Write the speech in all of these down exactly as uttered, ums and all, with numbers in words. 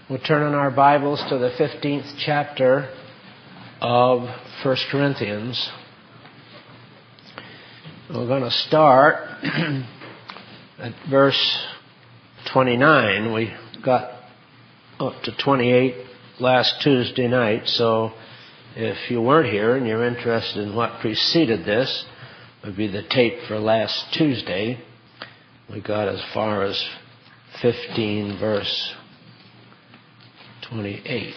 We'll turn in our Bibles to the fifteenth chapter of First Corinthians. We're going to start at verse twenty-nine. We got up to twenty-eight last Tuesday night, so if you weren't here and you're interested in what preceded this, it would be the tape for last Tuesday. We got as far as fifteen, verse twenty-eight.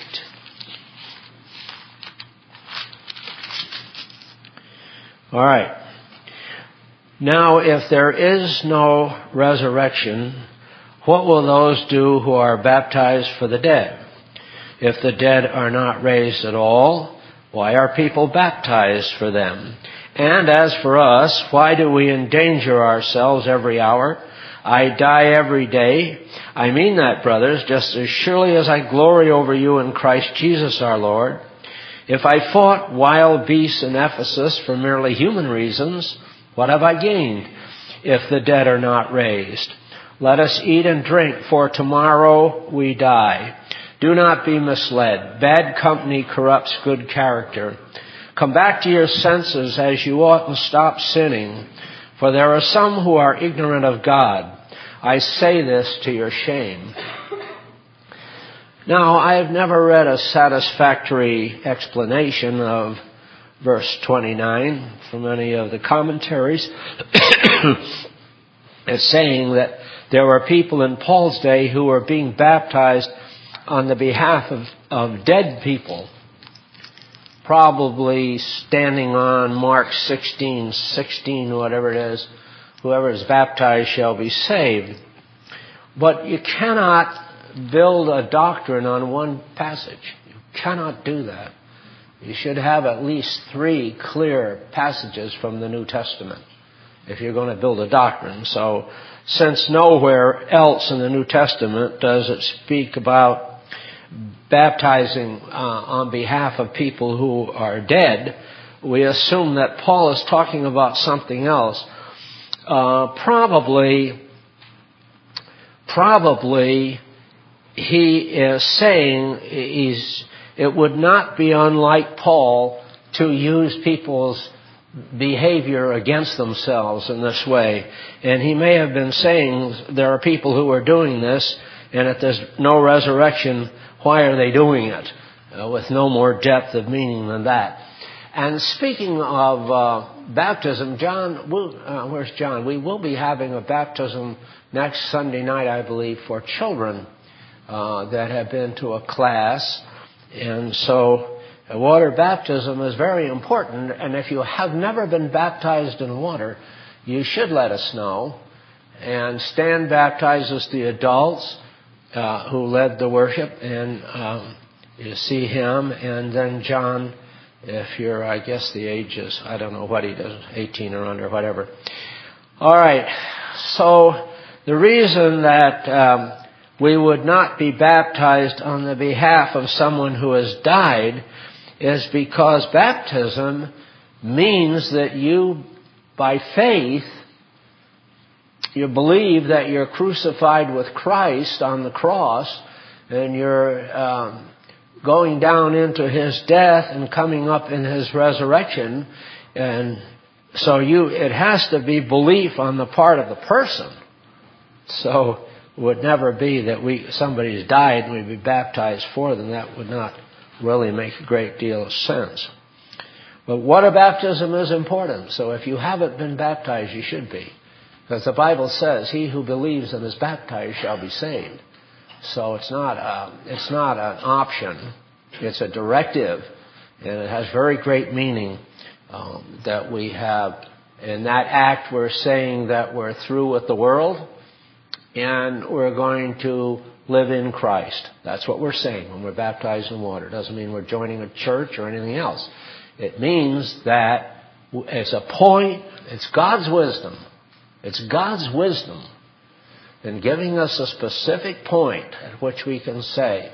All right. Now, if there is no resurrection, what will those do who are baptized for the dead? If the dead are not raised at all, why are people baptized for them? And as for us, why do we endanger ourselves every hour? I die every day. I mean that, brothers, just as surely as I glory over you in Christ Jesus our Lord. If I fought wild beasts in Ephesus for merely human reasons, what have I gained if the dead are not raised? Let us eat and drink, for tomorrow we die. Do not be misled. Bad company corrupts good character. Come back to your senses as you ought and stop sinning, for there are some who are ignorant of God. I say this to your shame. Now, I have never read a satisfactory explanation of verse twenty-nine from any of the commentaries. It's saying that there were people in Paul's day who were being baptized on the behalf of, of dead people, probably standing on Mark sixteen sixteen, whatever it is, whoever is baptized shall be saved. But you cannot build a doctrine on one passage. You cannot do that. You should have at least three clear passages from the New Testament if you're going to build a doctrine. So, since nowhere else in the New Testament does it speak about baptizing uh, on behalf of people who are dead, we assume that Paul is talking about something else. Uh, probably, probably he is saying he's, it would not be unlike Paul to use people's behavior against themselves in this way. And he may have been saying there are people who are doing this, and if there's no resurrection, why are they doing it? Uh, with no more depth of meaning than that. And speaking of uh, baptism, John, will, uh, where's John? We will be having a baptism next Sunday night, I believe, for children uh, that have been to a class. And so uh, water baptism is very important. And if you have never been baptized in water, you should let us know. And Stan baptizes the adults uh, who led the worship, and um, you see him. And then John, if you're, I guess the age is, I don't know what he does, eighteen or under, whatever. All right. So the reason that um, we would not be baptized on the behalf of someone who has died is because baptism means that you, by faith, you believe that you're crucified with Christ on the cross, and you're um, going down into His death and coming up in His resurrection. And so you, it has to be belief on the part of the person. So it would never be that we somebody's died and we'd be baptized for them. That would not really make a great deal of sense. But water baptism is important. So if you haven't been baptized, you should be. Because the Bible says, he who believes and is baptized shall be saved. So it's not a, it's not an option. It's a directive. And it has very great meaning um, that we have. In that act, we're saying that we're through with the world and we're going to live in Christ. That's what we're saying when we're baptized in water. It doesn't mean we're joining a church or anything else. It means that it's a point, it's God's wisdom. It's God's wisdom in giving us a specific point at which we can say,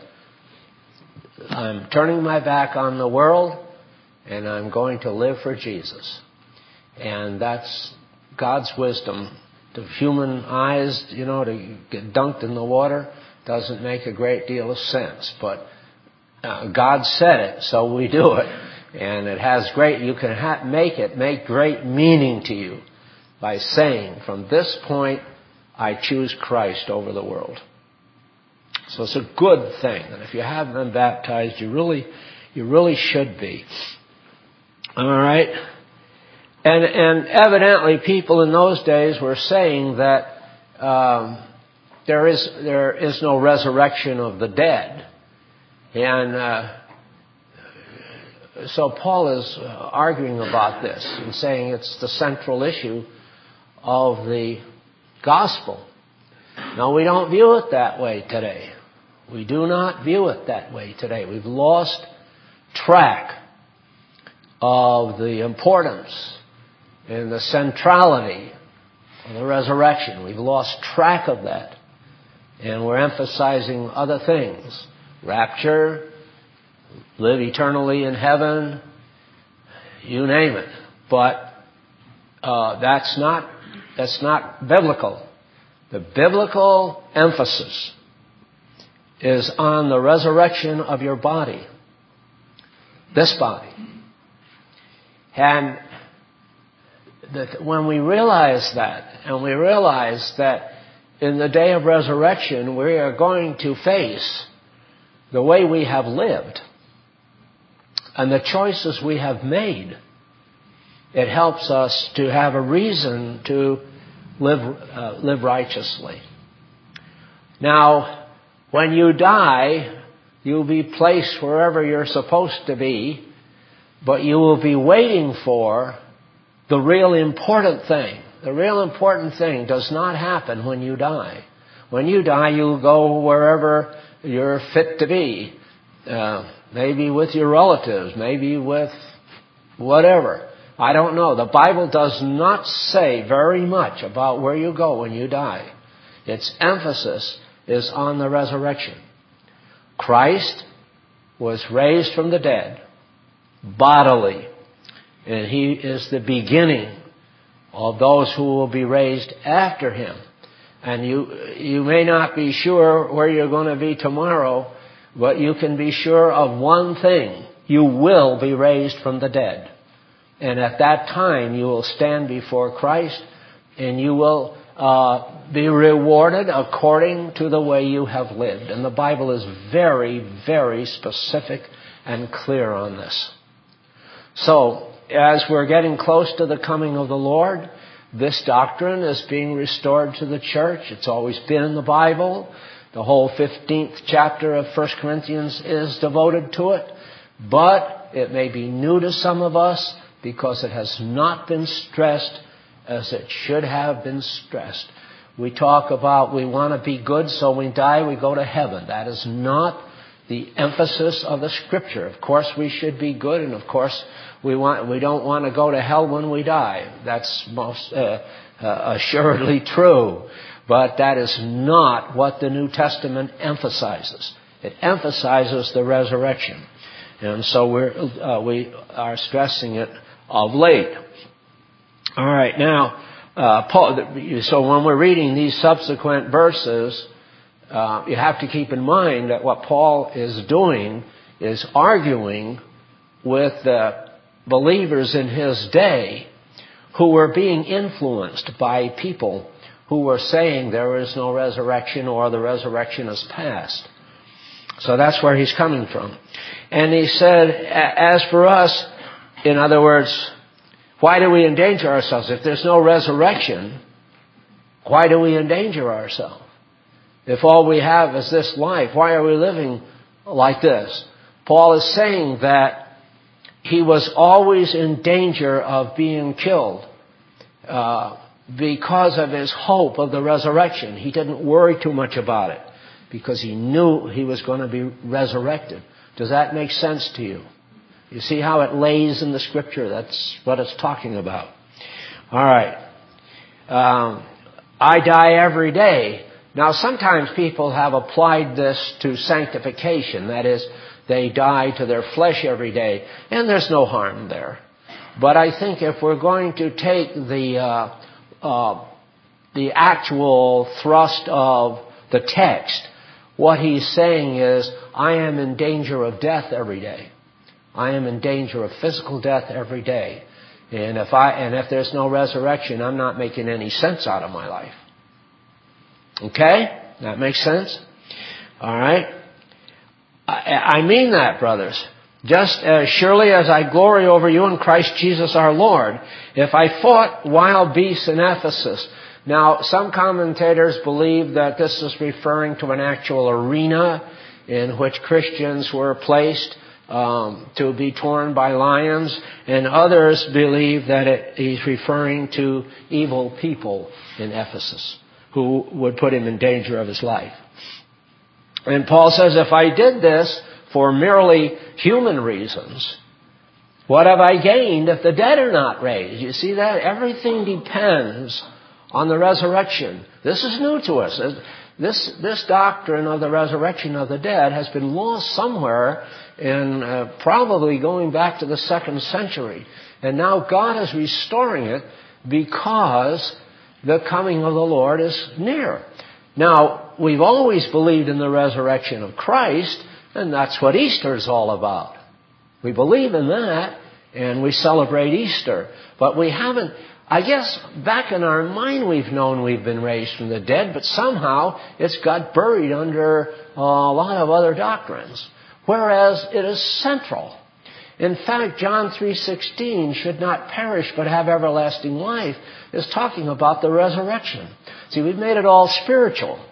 I'm turning my back on the world and I'm going to live for Jesus. And that's God's wisdom. To human eyes, you know, to get dunked in the water, doesn't make a great deal of sense. But uh, God said it, so we do it. And it has great, you can ha- make it make great meaning to you by saying, from this point, I choose Christ over the world. So it's a good thing. And if you haven't been baptized, you really, you really should be. All right? And, and evidently people in those days were saying that um, there is, there is no resurrection of the dead. And uh, so Paul is uh, arguing about this and saying it's the central issue of the gospel. Now, we don't view it that way today. We do not view it that way today. We've lost track of the importance and the centrality of the resurrection. We've lost track of that. And we're emphasizing other things. Rapture, live eternally in heaven, you name it. But uh, that's not that's not biblical. The biblical emphasis is on the resurrection of your body, this body. And that when we realize that, and we realize that in the day of resurrection we are going to face the way we have lived and the choices we have made, it helps us to have a reason to live uh, live righteously. Now, when you die, you'll be placed wherever you're supposed to be, but you will be waiting for the real important thing. The real important thing does not happen when you die. When you die, you'll go wherever you're fit to be. Uh, maybe with your relatives, maybe with whatever. I don't know. The Bible does not say very much about where you go when you die. Its emphasis is on the resurrection. Christ was raised from the dead bodily, and He is the beginning of those who will be raised after Him. And you you may not be sure where you're going to be tomorrow, but you can be sure of one thing. You will be raised from the dead. And at that time, you will stand before Christ, and you will uh, be rewarded according to the way you have lived. And the Bible is very, very specific and clear on this. So, as we're getting close to the coming of the Lord, this doctrine is being restored to the church. It's always been in the Bible. The whole fifteenth chapter of First Corinthians is devoted to it. But it may be new to some of us, because it has not been stressed as it should have been stressed. We talk about we want to be good, so when we die we go to heaven. That is not the emphasis of the Scripture. Of course we should be good, and of course we want we don't want to go to hell when we die. That's most uh, uh, assuredly true. But that is not what the New Testament emphasizes. It emphasizes the resurrection. And so we're, uh, we are stressing it of late. All right, now, uh, Paul, so when we're reading these subsequent verses, uh, you have to keep in mind that what Paul is doing is arguing with the believers in his day who were being influenced by people who were saying there is no resurrection or the resurrection is past. So that's where he's coming from. And he said, as for us, in other words, why do we endanger ourselves? If there's no resurrection, why do we endanger ourselves? If all we have is this life, why are we living like this? Paul is saying that he was always in danger of being killed uh, because of his hope of the resurrection. He didn't worry too much about it because he knew he was going to be resurrected. Does that make sense to you? You see how it lays in the Scripture? That's what it's talking about. All right. Um, I die every day. Now, sometimes people have applied this to sanctification. That is, they die to their flesh every day. And there's no harm there. But I think if we're going to take the uh, uh, the actual thrust of the text, what he's saying is, I am in danger of death every day. I am in danger of physical death every day. And if I, and if there's no resurrection, I'm not making any sense out of my life. Okay? That makes sense? All right? I, I mean that, brothers. Just as surely as I glory over you in Christ Jesus our Lord, if I fought wild beasts in Ephesus. Now, some commentators believe that this is referring to an actual arena in which Christians were placed um, to be torn by lions, and others believe that it, he's referring to evil people in Ephesus who would put him in danger of his life. And Paul says, if I did this for merely human reasons, what have I gained if the dead are not raised? You see that? Everything depends on the resurrection. This is new to us. This, this doctrine of the resurrection of the dead has been lost somewhere in uh, probably going back to the second century. And now God is restoring it because the coming of the Lord is near. Now, we've always believed in the resurrection of Christ, and that's what Easter is all about. We believe in that, and we celebrate Easter. But we haven't, I guess, back in our mind we've known we've been raised from the dead, but somehow it's got buried under a lot of other doctrines. Whereas it is central. In fact, John three sixteen, should not perish but have everlasting life, is talking about the resurrection. See, we've made it all spiritual.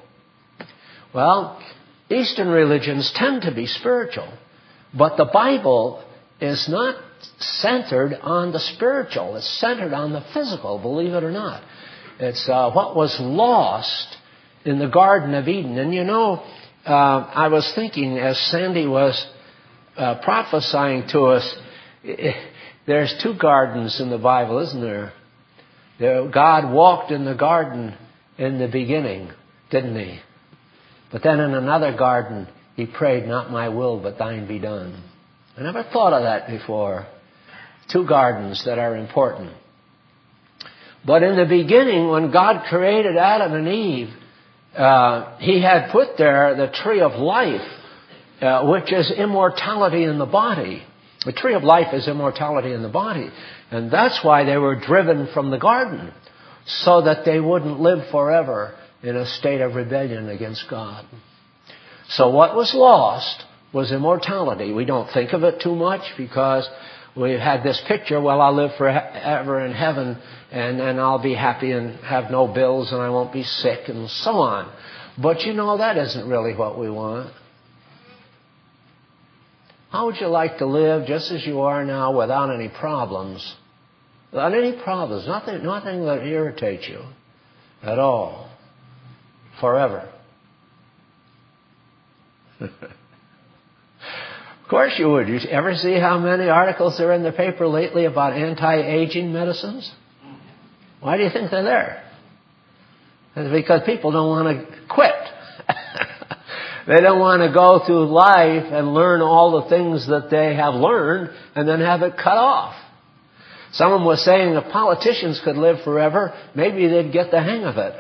Well, Eastern religions tend to be spiritual, but the Bible is not centered on the spiritual. It's centered on the physical, believe it or not. It's uh, what was lost in the Garden of Eden. And you know, uh, I was thinking as Sandy was uh, prophesying to us, there's two gardens in the Bible, isn't there? there? God walked in the garden in the beginning, didn't he? But then in another garden, he prayed, not my will, but thine be done. I never thought of that before. Two gardens that are important. But in the beginning, when God created Adam and Eve, uh, he had put there the tree of life, uh, which is immortality in the body. The tree of life is immortality in the body. And that's why they were driven from the garden, so that they wouldn't live forever in a state of rebellion against God. So what was lost was immortality. We don't think of it too much because we've had this picture, well, I'll live forever in heaven and then I'll be happy and have no bills and I won't be sick and so on. But you know, that isn't really what we want. How would you like to live just as you are now without any problems? Without any problems. Nothing, nothing that irritates you at all. Forever. Of course you would. You ever see how many articles are in the paper lately about anti-aging medicines? Why do you think they're there? It's because people don't want to quit. They don't want to go through life and learn all the things that they have learned and then have it cut off. Someone was saying if politicians could live forever, maybe they'd get the hang of it.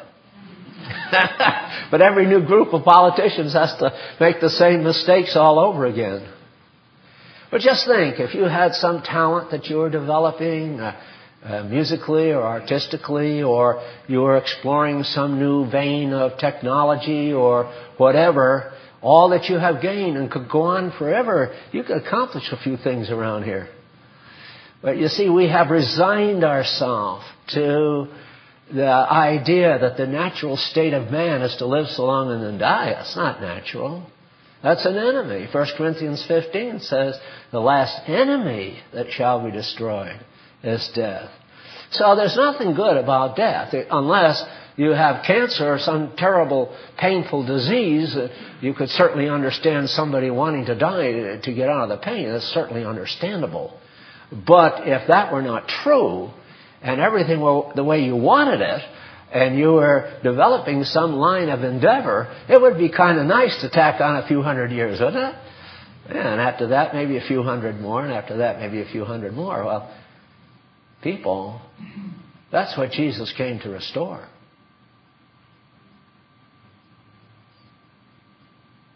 But every new group of politicians has to make the same mistakes all over again. But just think, if you had some talent that you were developing uh, uh, musically or artistically, or you were exploring some new vein of technology or whatever, all that you have gained and could go on forever, you could accomplish a few things around here. But you see, we have resigned ourselves to the idea that the natural state of man is to live so long and then die. That's not natural. That's an enemy. First Corinthians fifteen says the last enemy that shall be destroyed is death. So there's nothing good about death unless you have cancer or some terrible painful disease. You could certainly understand somebody wanting to die to get out of the pain. That's certainly understandable. But if that were not true, and everything were the way you wanted it, and you were developing some line of endeavor, it would be kind of nice to tack on a few hundred years, wouldn't it? Yeah, and after that, maybe a few hundred more, and after that, maybe a few hundred more. Well, people, that's what Jesus came to restore.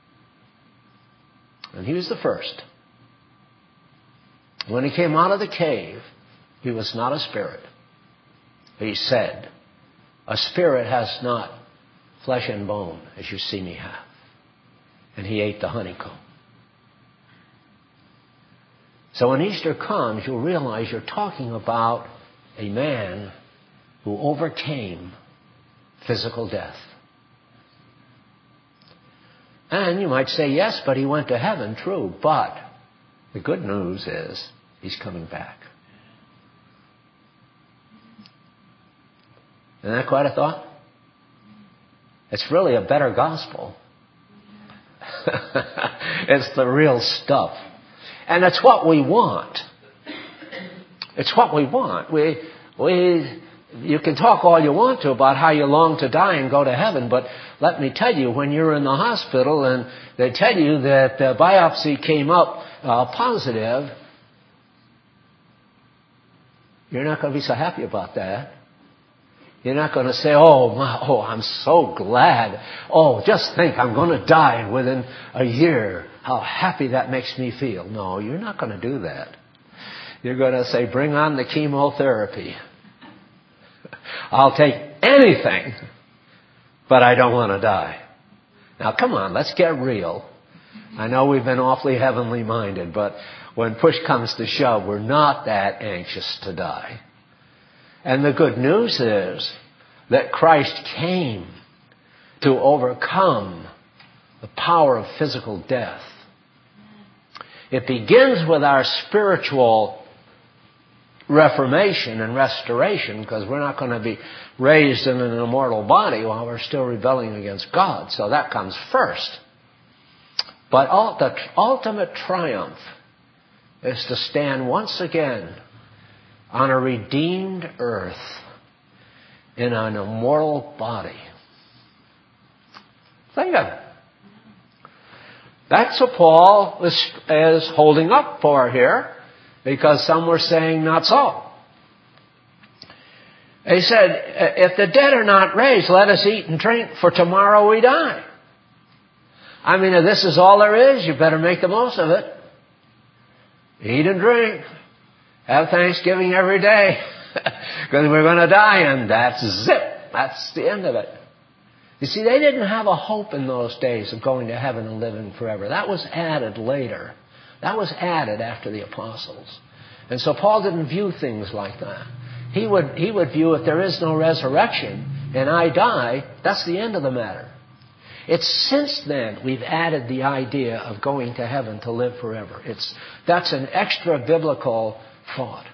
And he was the first. When he came out of the cave, he was not a spirit. He said, a spirit has not flesh and bone as you see me have. And he ate the honeycomb. So when Easter comes, you'll realize you're talking about a man who overcame physical death. And you might say, yes, but he went to heaven, true. But the good news is he's coming back. Isn't that quite a thought? It's really a better gospel. It's the real stuff. And it's what we want. It's what we want. We, we, you can talk all you want to about how you long to die and go to heaven, but let me tell you, when you're in the hospital and they tell you that the biopsy came up uh, positive, you're not going to be so happy about that. You're not going to say, oh, my, oh, I'm so glad. Oh, just think, I'm going to die within a year. How happy that makes me feel. No, you're not going to do that. You're going to say, bring on the chemotherapy. I'll take anything, but I don't want to die. Now, come on, let's get real. I know we've been awfully heavenly minded, but when push comes to shove, we're not that anxious to die. And the good news is that Christ came to overcome the power of physical death. It begins with our spiritual reformation and restoration, because we're not going to be raised in an immortal body while we're still rebelling against God. So that comes first. But the ultimate triumph is to stand once again on a redeemed earth in an immortal body. Think of it. That's what Paul is, is holding up for here, because some were saying not so. He said, if the dead are not raised, let us eat and drink, for tomorrow we die. I mean, if this is all there is, you better make the most of it. Eat and drink. Have Thanksgiving every day, because we're going to die, and that's it. That's the end of it. You see, they didn't have a hope in those days of going to heaven and living forever. That was added later. That was added after the apostles. And so Paul didn't view things like that. He would, he would view, if there is no resurrection and I die, that's the end of the matter. It's since then we've added the idea of going to heaven to live forever. It's, that's an extra biblical thought.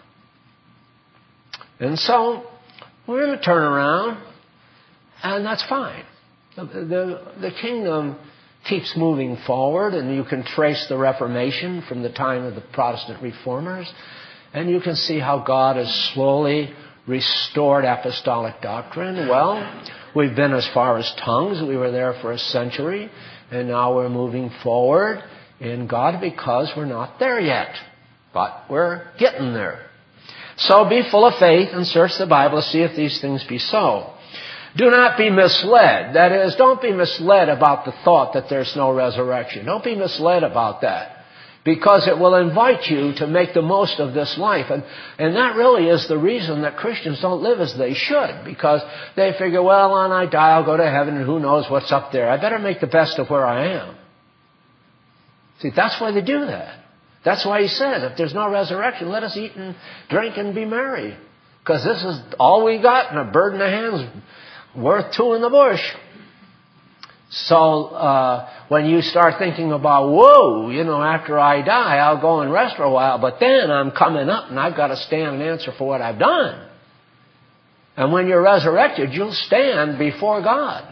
And so we're going to turn around, and that's fine. The, the, the kingdom keeps moving forward, and you can trace the Reformation from the time of the Protestant reformers, and you can see how God has slowly restored apostolic doctrine. Well, we've been as far as tongues. We were there for a century, and now we're moving forward in God because we're not there yet. But we're getting there. So be full of faith and search the Bible to see if these things be so. Do not be misled. That is, don't be misled about the thought that there's no resurrection. Don't be misled about that, because it will invite you to make the most of this life. And, and that really is the reason that Christians don't live as they should, because they figure, well, when I die, I'll go to heaven, and who knows what's up there. I better make the best of where I am. See, that's why they do that. That's why he says, if there's no resurrection, let us eat and drink and be merry. Because this is all we got, and a bird in the hand's worth two in the bush. So uh, when you start thinking about, whoa, you know, after I die, I'll go and rest for a while, but then I'm coming up and I've got to stand and answer for what I've done. And when you're resurrected, you'll stand before God.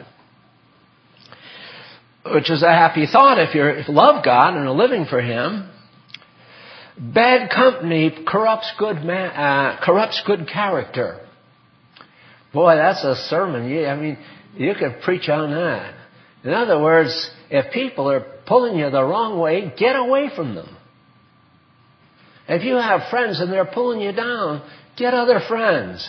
Which is a happy thought if, you're, if you love God and are living for Him. Bad company corrupts good man, uh, corrupts good character. Boy, that's a sermon. Yeah, I mean, you could preach on that. In other words, if people are pulling you the wrong way, get away from them. If you have friends and they're pulling you down, get other friends.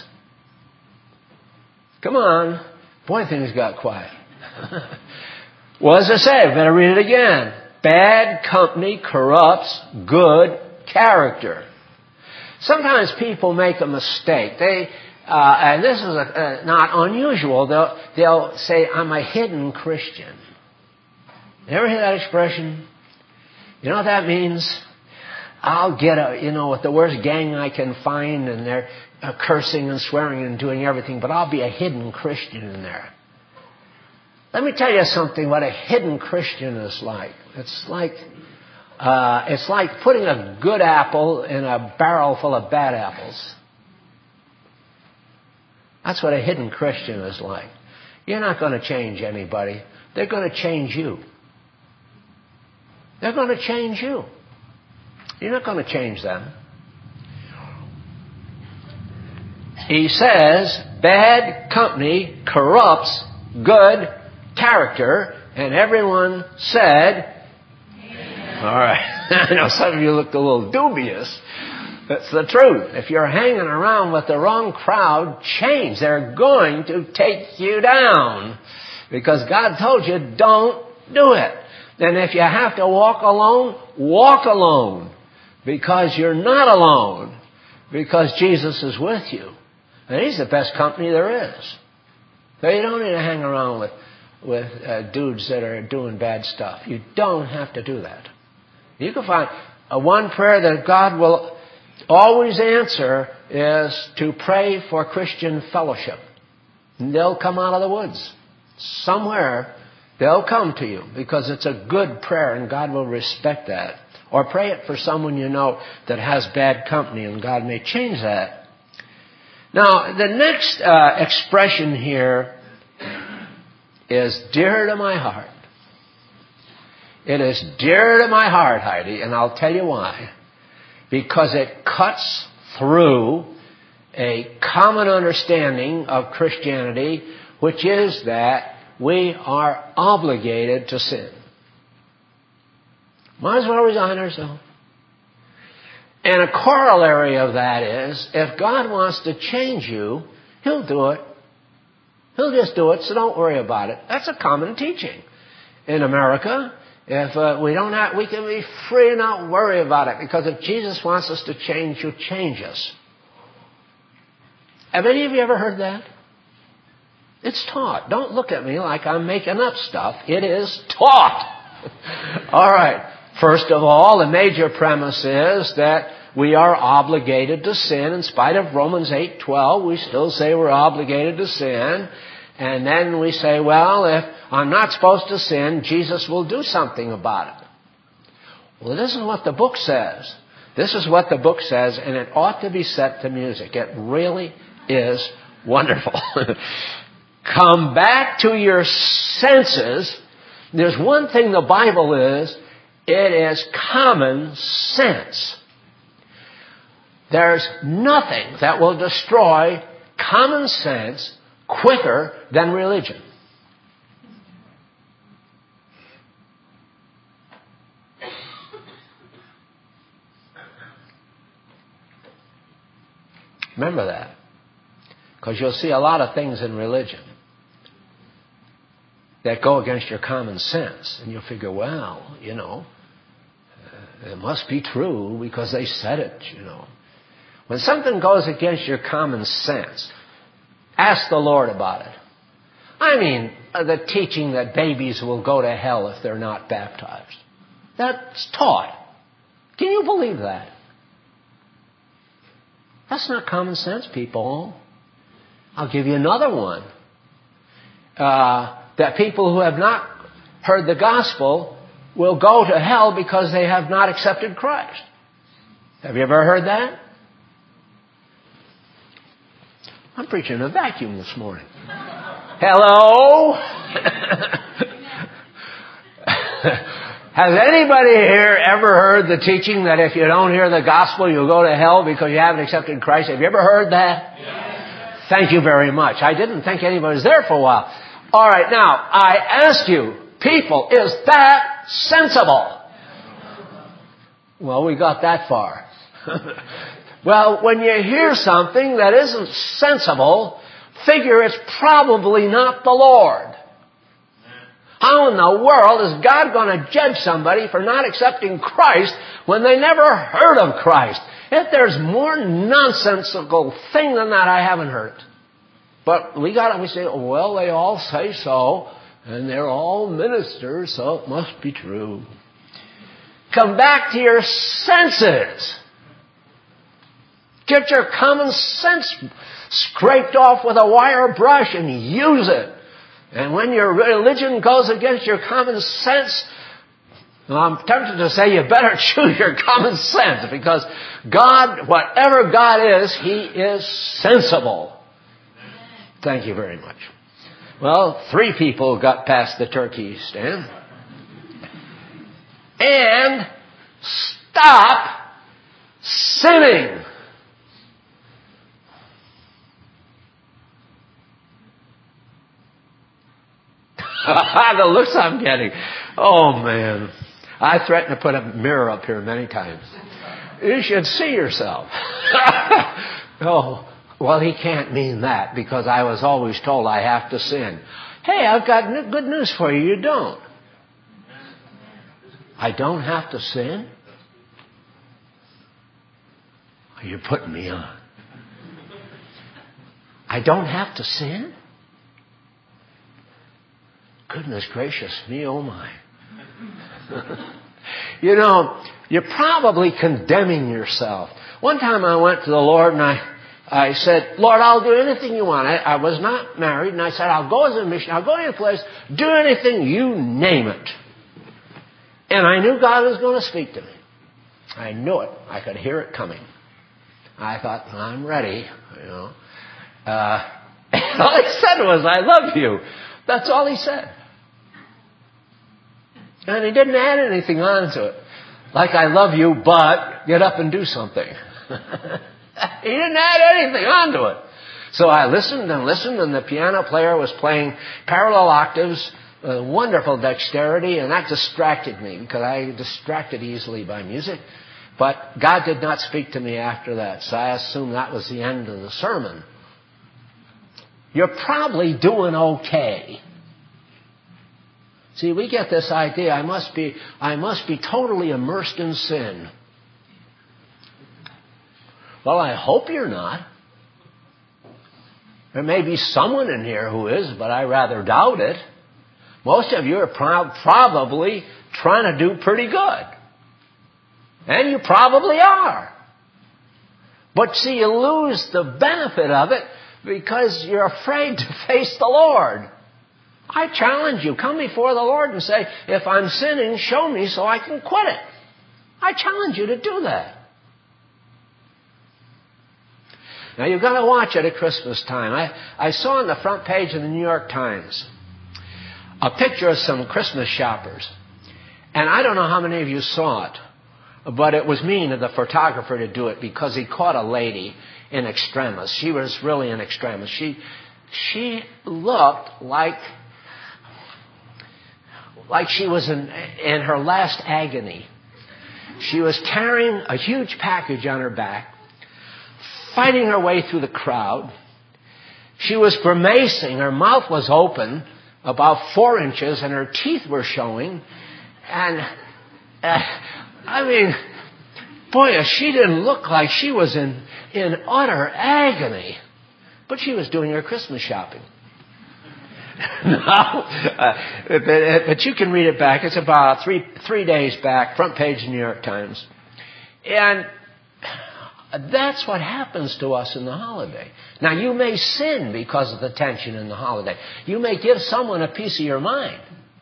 Come on. Boy, things got quiet. What does it say? Better read it again. bad company corrupts good character. Sometimes people make a mistake. They, uh, and this is a, uh, not unusual. They'll, they'll say, I'm a hidden Christian. You ever hear that expression? You know what that means? I'll get a, you know, with the worst gang I can find, and they're uh, cursing and swearing and doing everything, but I'll be a hidden Christian in there. Let me tell you something what a hidden Christian is like. It's like, uh, it's like putting a good apple in a barrel full of bad apples. That's what a hidden Christian is like. You're not going to change anybody. They're going to change you. They're going to change you. You're not going to change them. He says, bad company corrupts good character. And everyone said, amen. All right. I know some of you looked a little dubious. That's the truth. If you're hanging around with the wrong crowd, change. They're going to take you down. Because God told you, don't do it. And if you have to walk alone, walk alone. Because you're not alone. Because Jesus is with you. And He's the best company there is. So you don't need to hang around with, with uh, dudes that are doing bad stuff. You don't have to do that. You can find uh, one prayer that God will always answer is to pray for Christian fellowship. And they'll come out of the woods. Somewhere they'll come to you because it's a good prayer and God will respect that. Or pray it for someone you know that has bad company and God may change that. Now, the next uh, expression here is dear to my heart. It is dear to my heart, Heidi, and I'll tell you why. Because it cuts through a common understanding of Christianity, which is that we are obligated to sin. Might as well resign ourselves. And a corollary of that is, if God wants to change you, He'll do it. He'll just do it, so don't worry about it. That's a common teaching in America. If uh, we don't have, we can be free and not worry about it, because if Jesus wants us to change, He'll change us. Have any of you ever heard that? It's taught. Don't look at me like I'm making up stuff. It is taught. All right. First of all, the major premise is that we are obligated to sin. In spite of Romans eight twelve, we still say we're obligated to sin. And then we say, well, if I'm not supposed to sin, Jesus will do something about it. Well, this is what the book says. This is what the book says, and it ought to be set to music. It really is wonderful. Come back to your senses. There's one thing the Bible is. It is common sense. There's nothing that will destroy common sense quicker than religion. Remember that. Because you'll see a lot of things in religion that go against your common sense. And you'll figure, well, you know, uh, it must be true because they said it, you know. When something goes against your common sense, ask the Lord about it. I mean, uh, the teaching that babies will go to hell if they're not baptized. That's taught. Can you believe that? That's not common sense, people. I'll give you another one. Uh, that people who have not heard the gospel will go to hell because they have not accepted Christ. Have you ever heard that? I'm preaching in a vacuum this morning. Hello? Has anybody here ever heard the teaching that if you don't hear the gospel, you'll go to hell because you haven't accepted Christ? Have you ever heard that? Yes. Thank you very much. I didn't think anybody was there for a while. All right, now, I ask you, people, is that sensible? Well, we got that far. Well, when you hear something that isn't sensible, figure it's probably not the Lord. How in the world is God going to judge somebody for not accepting Christ when they never heard of Christ? If there's more nonsensical thing than that, I haven't heard it. But we got it. We say, oh, well, they all say so, and they're all ministers, so it must be true. Come back to your senses. Get your common sense scraped off with a wire brush and use it. And when your religion goes against your common sense, well, I'm tempted to say you better choose your common sense, because God, whatever God is, He is sensible. Thank you very much. Well, three people got past the turkey stand. And stop sinning. The looks I'm getting. Oh, man. I threatened to put a mirror up here many times. You should see yourself. Oh, well, he can't mean that, because I was always told I have to sin. Hey, I've got good news for you. You don't. I don't have to sin? You're putting me on. I don't have to sin? Goodness gracious me, oh my. You know, you're probably condemning yourself. One time I went to the Lord and I, I said, Lord, I'll do anything you want. I, I was not married, and I said, I'll go as a missionary. I'll go any place, do anything, you name it. And I knew God was going to speak to me. I knew it. I could hear it coming. I thought, I'm ready, you know. Uh, and all he said was, I love you. That's all he said. And he didn't add anything on to it. Like, I love you, but get up and do something. He didn't add anything onto it. So I listened and listened, and the piano player was playing parallel octaves, uh, wonderful dexterity, and that distracted me, because I distracted easily by music. But God did not speak to me after that, so I assumed that was the end of the sermon. You're probably doing okay. See, we get this idea, I must be, I must be totally immersed in sin. Well, I hope you're not. There may be someone in here who is, but I rather doubt it. Most of you are pro- probably trying to do pretty good. And you probably are. But see, you lose the benefit of it because you're afraid to face the Lord. I challenge you, come before the Lord and say, if I'm sinning, show me so I can quit it. I challenge you to do that. Now, you've got to watch it at Christmas time. I, I saw on the front page of the New York Times a picture of some Christmas shoppers. And I don't know how many of you saw it, but it was mean of the photographer to do it because he caught a lady in extremis. She was really in extremis. She, she looked like, like she was in, in her last agony. She was carrying a huge package on her back, fighting her way through the crowd. She was grimacing. Her mouth was open about four inches and her teeth were showing. And, uh, I mean, boy, she didn't look like she was in, in utter agony. But she was doing her Christmas shopping. No, uh, but, but you can read it back. It's about three, three days back, front page of the New York Times. And that's what happens to us in the holiday. Now, you may sin because of the tension in the holiday. You may give someone a piece of your mind.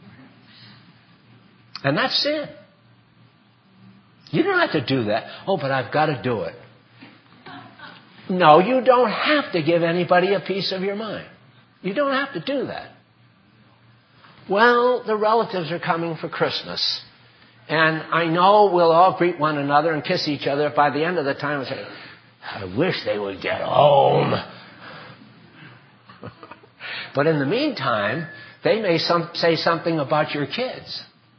And that's sin. You don't have to do that. Oh, but I've got to do it. No, you don't have to give anybody a piece of your mind. You don't have to do that. Well, the relatives are coming for Christmas. And I know we'll all greet one another and kiss each other. By the end of the time, we'll say, I wish they would get home. But in the meantime, they may some, say something about your kids.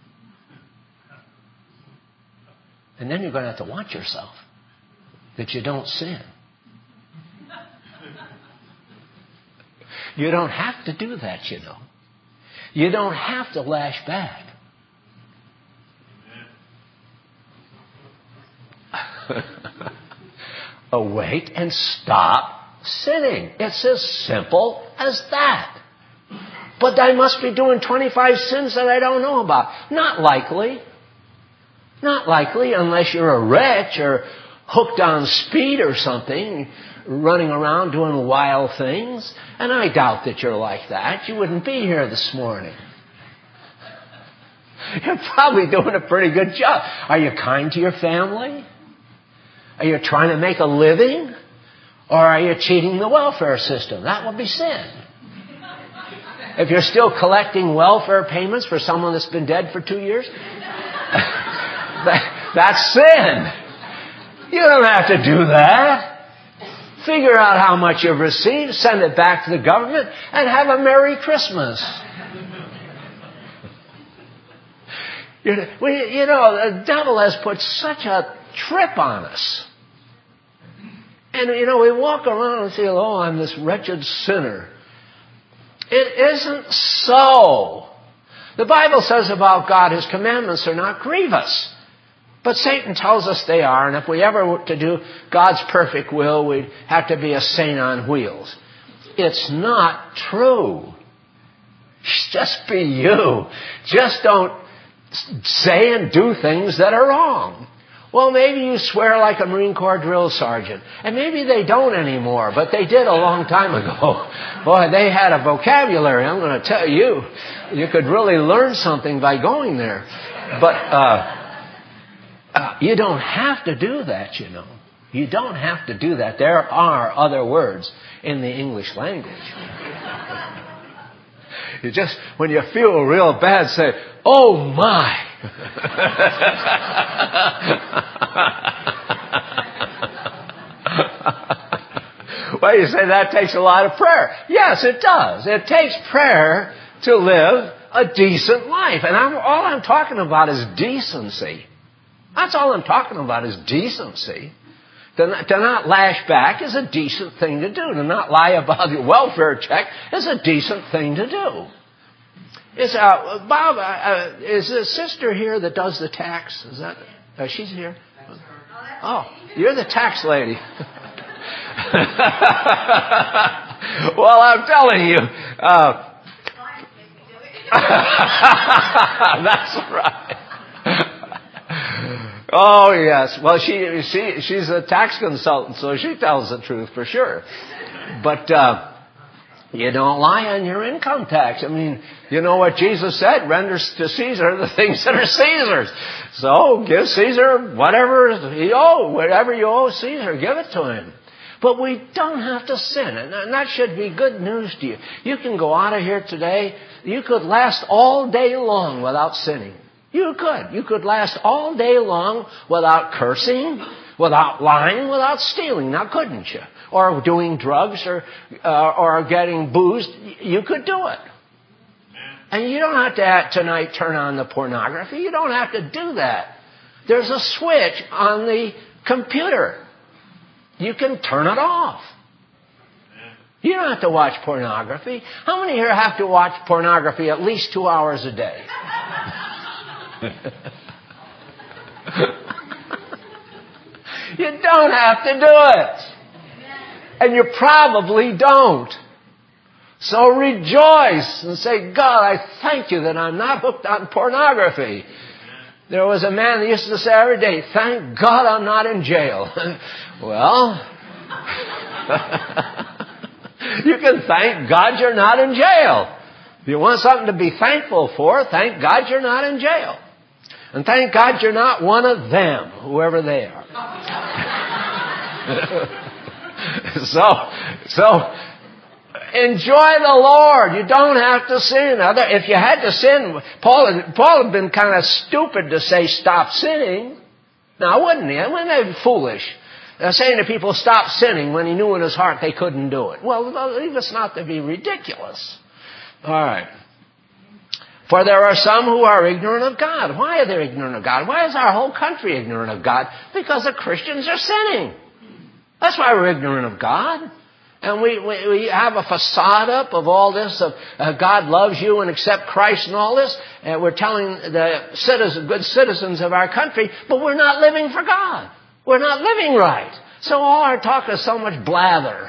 And then you're going to have to watch yourself that you don't sin. You don't have to do that, you know. You don't have to lash back. Awake and stop sinning. It's as simple as that. But I must be doing twenty-five sins that I don't know about. Not likely. Not likely unless you're a wretch or hooked on speed or something, running around doing wild things. And I doubt that you're like that. You wouldn't be here this morning. You're probably doing a pretty good job. Are you kind to your family? Are you trying to make a living? Or are you cheating the welfare system? That would be sin. If you're still collecting welfare payments for someone that's been dead for two years, that, that's sin. You don't have to do that. Figure out how much you've received, send it back to the government, and have a Merry Christmas. You know, we, you know, the devil has put such a trip on us. And, you know, we walk around and say, oh, I'm this wretched sinner. It isn't so. The Bible says about God, His commandments are not grievous. But Satan tells us they are, and if we ever were to do God's perfect will, we'd have to be a saint on wheels. It's not true. Just be you. Just don't say and do things that are wrong. Well, maybe you swear like a Marine Corps drill sergeant. And maybe they don't anymore, but they did a long time ago. Boy, they had a vocabulary, I'm going to tell you. You could really learn something by going there. But uh, uh, you don't have to do that, you know. You don't have to do that. There are other words in the English language. You just, when you feel real bad, say, oh my. Well, you say that takes a lot of prayer. Yes, it does. It takes prayer to live a decent life. And I'm, all I'm talking about is decency. That's all I'm talking about is decency. To not, to not lash back is a decent thing to do. To not lie about your welfare check is a decent thing to do. Is uh, Bob? Uh, uh, is a sister here that does the tax? Is that? Uh, she's here. Oh, you're the tax lady. Well, I'm telling you. Uh, that's right. Oh yes. Well, she she she's a tax consultant, so she tells the truth for sure. But. Uh, You don't lie on your income tax. I mean, you know what Jesus said? Render to Caesar the things that are Caesar's. So give Caesar whatever he owes. Whatever you owe Caesar, give it to him. But we don't have to sin. And that should be good news to you. You can go out of here today. You could last all day long without sinning. You could. You could last all day long without cursing, without lying, without stealing. Now, couldn't you? Or doing drugs or uh, or getting boozed. You could do it. And you don't have to tonight turn on the pornography. You don't have to do that. There's a switch on the computer. You can turn it off. You don't have to watch pornography. How many here have to watch pornography at least two hours a day? You don't have to do it. And you probably don't. So rejoice and say, God, I thank you that I'm not hooked on pornography. There was a man that used to say every day, thank God I'm not in jail. Well, you can thank God you're not in jail. If you want something to be thankful for, thank God you're not in jail. And thank God you're not one of them, whoever they are. So, so enjoy the Lord. You don't have to sin. If you had to sin, Paul, Paul had been kind of stupid to say stop sinning. Now, wouldn't he? Wouldn't they be foolish? Uh, saying to people stop sinning when he knew in his heart they couldn't do it. Well, leave us not to be ridiculous. All right. For there are some who are ignorant of God. Why are they ignorant of God? Why is our whole country ignorant of God? Because the Christians are sinning. That's why we're ignorant of God. And we, we, we have a facade up of all this, of uh, God loves you and accept Christ and all this. And we're telling the citizens, good citizens of our country, but we're not living for God. We're not living right. So all our talk is so much blather.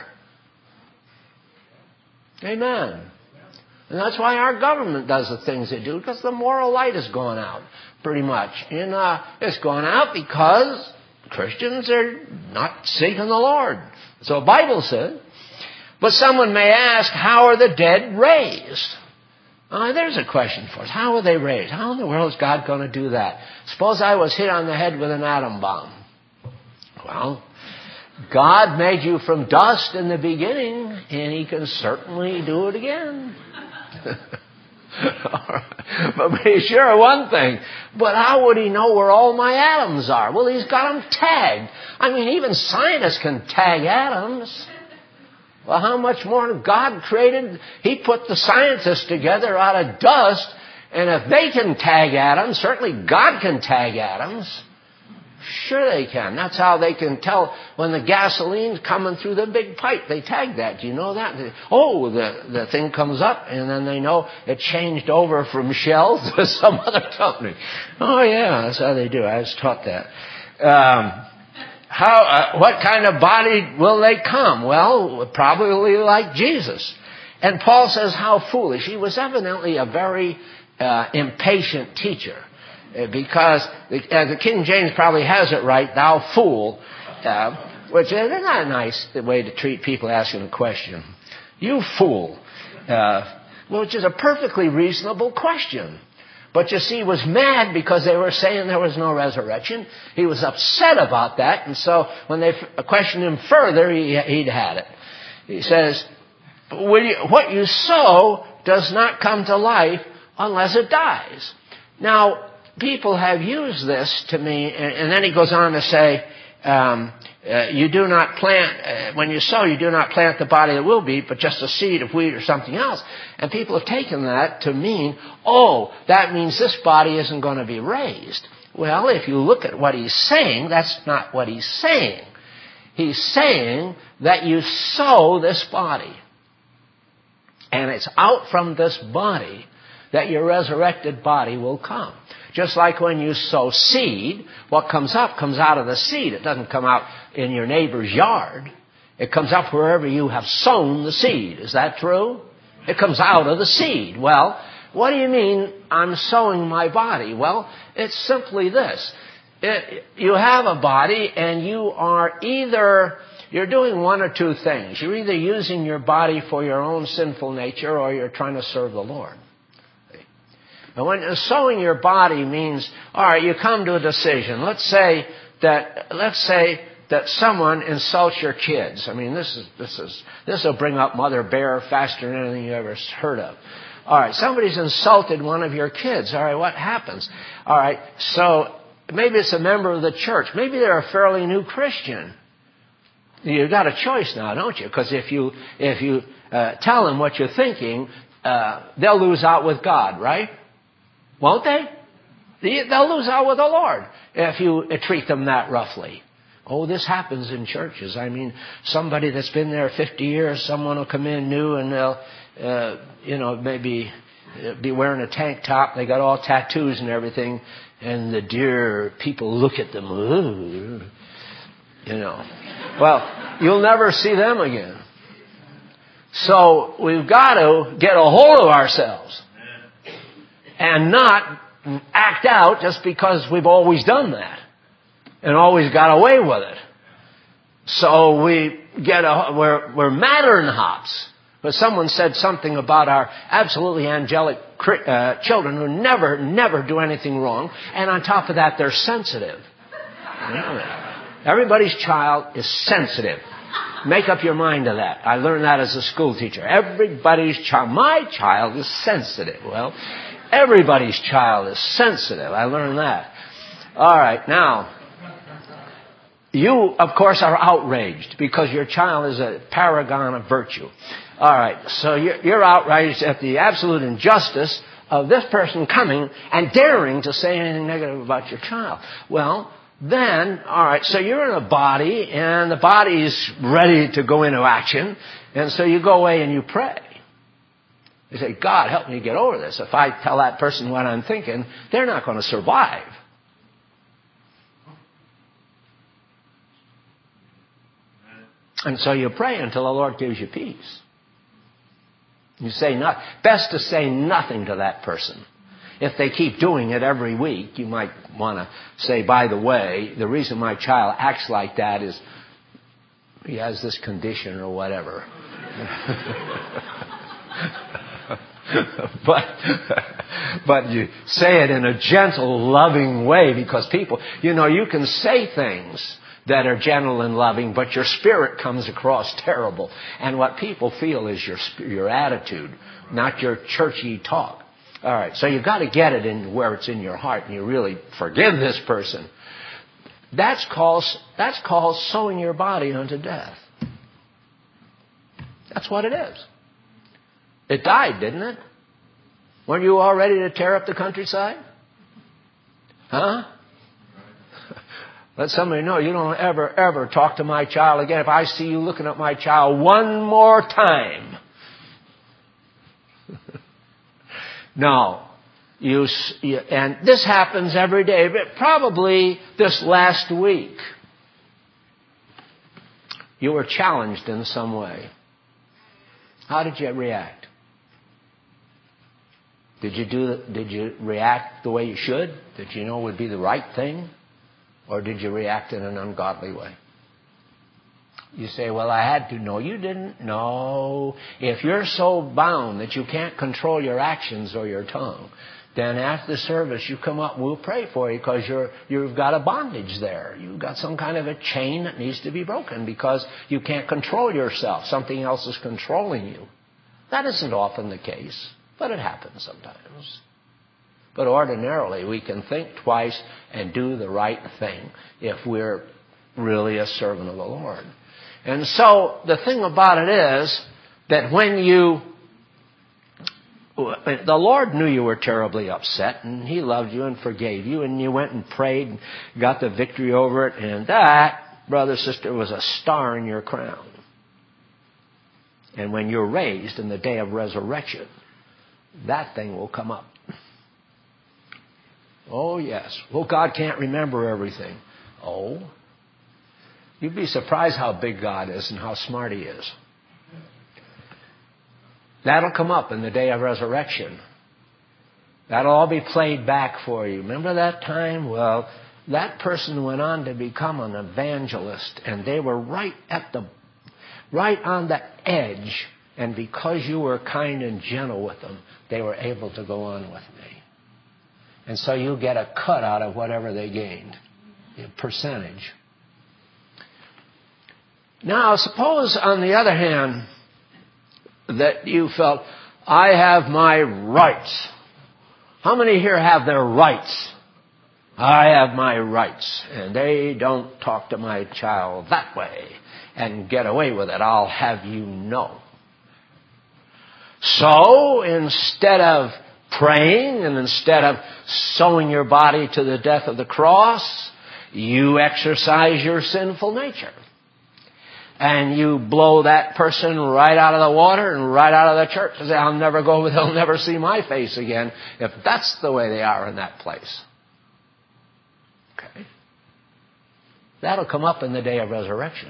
Amen. And that's why our government does the things they do, because the moral light has gone out, pretty much. And uh, it's gone out because Christians are not seeking the Lord. So the Bible says. But someone may ask, how are the dead raised? Uh, there's a question for us. How are they raised? How in the world is God going to do that? Suppose I was hit on the head with an atom bomb. Well, God made you from dust in the beginning, and He can certainly do it again. But be sure of one thing. But how would He know where all my atoms are? Well, He's got them tagged. I mean, even scientists can tag atoms. Well, how much more God created? He put the scientists together out of dust, and if they can tag atoms, certainly God can tag atoms. Sure they can. That's how they can tell when the gasoline's coming through the big pipe. They tag that. Do you know that? Oh, the, the thing comes up, and then they know it changed over from Shell to some other company. Oh, yeah, that's how they do. I was taught that. Um, how? Uh, what kind of body will they come? Well, probably like Jesus. And Paul says, how foolish. He was evidently a very uh, impatient teacher. Because the, uh, the King James probably has it right, thou fool, uh, which is not a nice way to treat people asking a question. You fool. Uh, which is a perfectly reasonable question. But you see, he was mad because they were saying there was no resurrection. He was upset about that, and so when they questioned him further, he, he'd had it. He says, Will you, what you sow does not come to life unless it dies. Now, people have used this to me, and, and then he goes on to say, um, uh, you do not plant, uh, when you sow, you do not plant the body that will be, but just a seed of wheat or something else. And people have taken that to mean, oh, that means this body isn't going to be raised. Well, if you look at what he's saying, that's not what he's saying. He's saying that you sow this body. And it's out from this body that your resurrected body will come. Just like when you sow seed, what comes up comes out of the seed. It doesn't come out in your neighbor's yard. It comes up wherever you have sown the seed. Is that true? It comes out of the seed. Well, what do you mean I'm sowing my body? Well, it's simply this. It, you have a body and you are either, you're doing one or two things. You're either using your body for your own sinful nature or you're trying to serve the Lord. And when sowing your body means, all right, you come to a decision. Let's say that, let's say that someone insults your kids. I mean, this is, this is, this will bring up Mother Bear faster than anything you ever heard of. All right, somebody's insulted one of your kids. All right, what happens? All right, so maybe it's a member of the church. Maybe they're a fairly new Christian. You've got a choice now, don't you? Because if you, if you uh, tell them what you're thinking, uh, they'll lose out with God, right? Won't they? They'll lose out with the Lord if you treat them that roughly. Oh, this happens in churches. I mean, somebody that's been there fifty years, someone will come in new and they'll, uh, you know, maybe be wearing a tank top. They got all tattoos and everything. And the dear people look at them. Ooh, you know. Well, you'll never see them again. So we've got to get a hold of ourselves. And not act out just because we've always done that and always got away with it. So we get a, we're, we're mattern hops. But someone said something about our absolutely angelic uh, children who never, never do anything wrong. And on top of that, they're sensitive. Everybody's child is sensitive. Make up your mind to that. I learned that as a school teacher. Everybody's child, my child is sensitive. Well, everybody's child is sensitive. I learned that. All right, now, you, of course, are outraged because your child is a paragon of virtue. All right, so you're, you're outraged at the absolute injustice of this person coming and daring to say anything negative about your child. Well, then, all right, so you're in a body, and the body's ready to go into action, and so you go away and you pray. You say, God, help me get over this. If I tell that person what I'm thinking, they're not going to survive. And so you pray until the Lord gives you peace. You say not, best to say nothing to that person. If they keep doing it every week, you might want to say, by the way, the reason my child acts like that is he has this condition or whatever. but but you say it in a gentle, loving way, because people, you know, you can say things that are gentle and loving, but your spirit comes across terrible. And what people feel is your your attitude, not your churchy talk. All right, so you've got to get it in where it's in your heart, and you really forgive this person. That's called that's called sowing your body unto death. That's what it is. It died, didn't it? Weren't you all ready to tear up the countryside? Huh? Let somebody know you don't ever, ever talk to my child again. If I see you looking at my child one more time. No. You, you, and this happens every day, but probably this last week you were challenged in some way. How did you react? Did you do? Did you react the way you should? That you know would be the right thing? Or did you react in an ungodly way? You say, well, I had to. No, you didn't. No. If you're so bound that you can't control your actions or your tongue, then after the service you come up and we'll pray for you, because you're, you've got a bondage there. You've got some kind of a chain that needs to be broken because you can't control yourself. Something else is controlling you. That isn't often the case, but it happens sometimes. But ordinarily, we can think twice and do the right thing if we're really a servant of the Lord. And so the thing about it is that when you, the Lord knew you were terribly upset, and He loved you and forgave you, and you went and prayed and got the victory over it, and that, brother, sister, was a star in your crown. And when you're raised in the day of resurrection, that thing will come up. Oh, yes. Well, God can't remember everything. Oh. You'd be surprised how big God is and how smart He is. That'll come up in the day of resurrection. That'll all be played back for you. Remember that time? Well, that person went on to become an evangelist, and they were right at the, right on the edge. And because you were kind and gentle with them, they were able to go on with me. And so you get a cut out of whatever they gained, a percentage. Now, suppose, on the other hand, that you felt, I have my rights. How many here have their rights? I have my rights, and they don't talk to my child that way and get away with it. I'll have you know. So, instead of praying, and instead of sowing your body to the death of the cross, you exercise your sinful nature. And you blow that person right out of the water and right out of the church. And say, I'll never go, they'll never see my face again, if that's the way they are in that place. Okay. That'll come up in the day of resurrection.